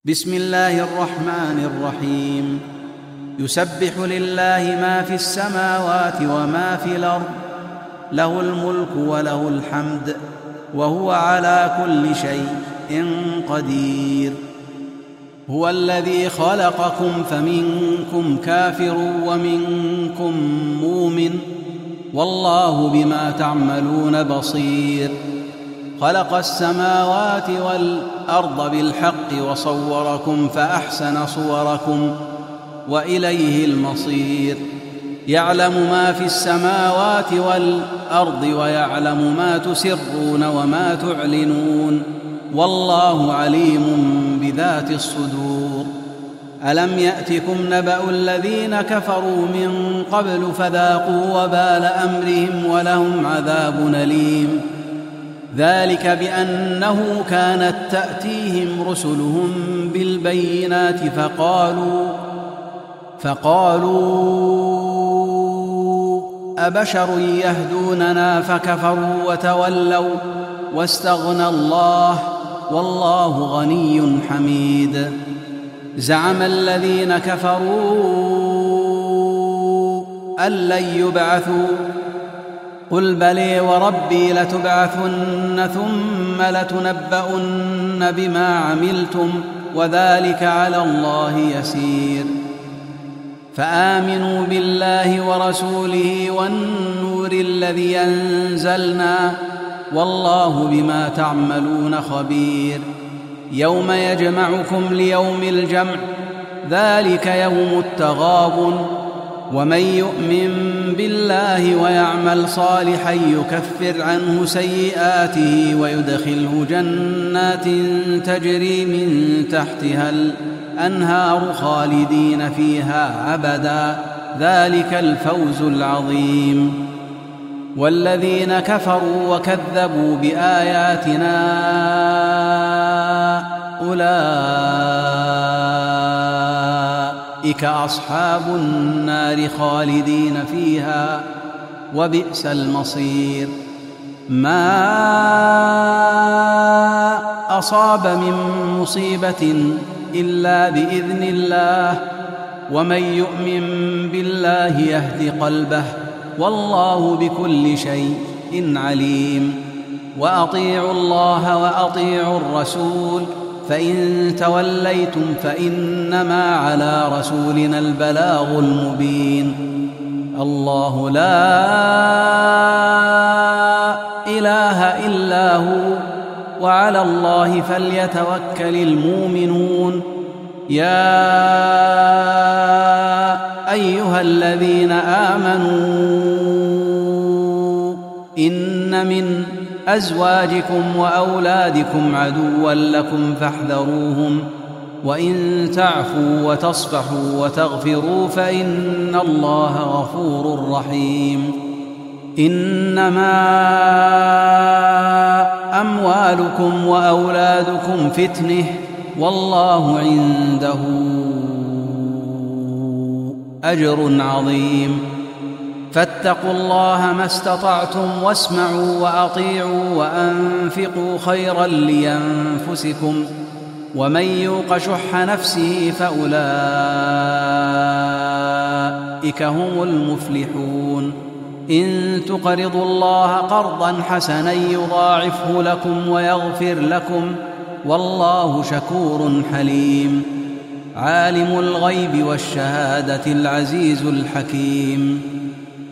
بسم الله الرحمن الرحيم. يسبح لله ما في السماوات وما في الأرض، له الملك وله الحمد، وهو على كل شيء قدير. هو الذي خلقكم فمنكم كافر ومنكم مؤمن، والله بما تعملون بصير. خلق السماوات والأرض بالحق وصوركم فأحسن صوركم وإليه المصير. يعلم ما في السماوات والأرض ويعلم ما تسرون وما تعلنون، والله عليم بذات الصدور. ألم يأتكم نبأ الذين كفروا من قبل فذاقوا وبال أمرهم ولهم عذاب أليم. ذلك بأنه كانت تأتيهم رسلهم بالبينات فقالوا أبشر يهدوننا فكفروا وتولوا واستغنى الله، والله غني حميد. زعم الذين كفروا أن لن يبعثوا، قل بلي وربي لتبعثن ثم لتنبؤن بما عملتم، وذلك على الله يسير. فآمنوا بالله ورسوله والنور الذي أنزلنا، والله بما تعملون خبير. يوم يجمعكم ليوم الجمع، ذلك يوم التغابن. ومن يؤمن بالله ويعمل صالحا يكفر عنه سيئاته ويدخله جنات تجري من تحتها الأنهار خالدين فيها أبدا، ذلك الفوز العظيم. والذين كفروا وكذبوا بآياتنا أولئك أصحاب النار خالدين فيها، وبئس المصير. ما أصاب من مصيبة إلا بإذن الله، ومن يؤمن بالله يهد قلبه، والله بكل شيء عليم. وأطيعوا الله وأطيعوا الرسول، فإن توليتم فإنما على رسولنا البلاغ المبين. الله لا إله إلا هو، وعلى الله فليتوكل المؤمنون. يا أيها الذين آمنوا إن من أزواجكم وأولادكم عدوا لكم فاحذروهم، وإن تعفوا وتصفحوا وتغفروا فإن الله غفور رحيم. إنما أموالكم وأولادكم فتنة، والله عنده أجر عظيم. فاتقوا الله ما استطعتم، واسمعوا وأطيعوا وأنفقوا خيرا لأنفسكم، ومن يوق شح نفسه فأولئك هم المفلحون. إن تقرضوا الله قرضا حسنا يضاعفه لكم ويغفر لكم، والله شكور حليم. عالم الغيب والشهادة العزيز الحكيم.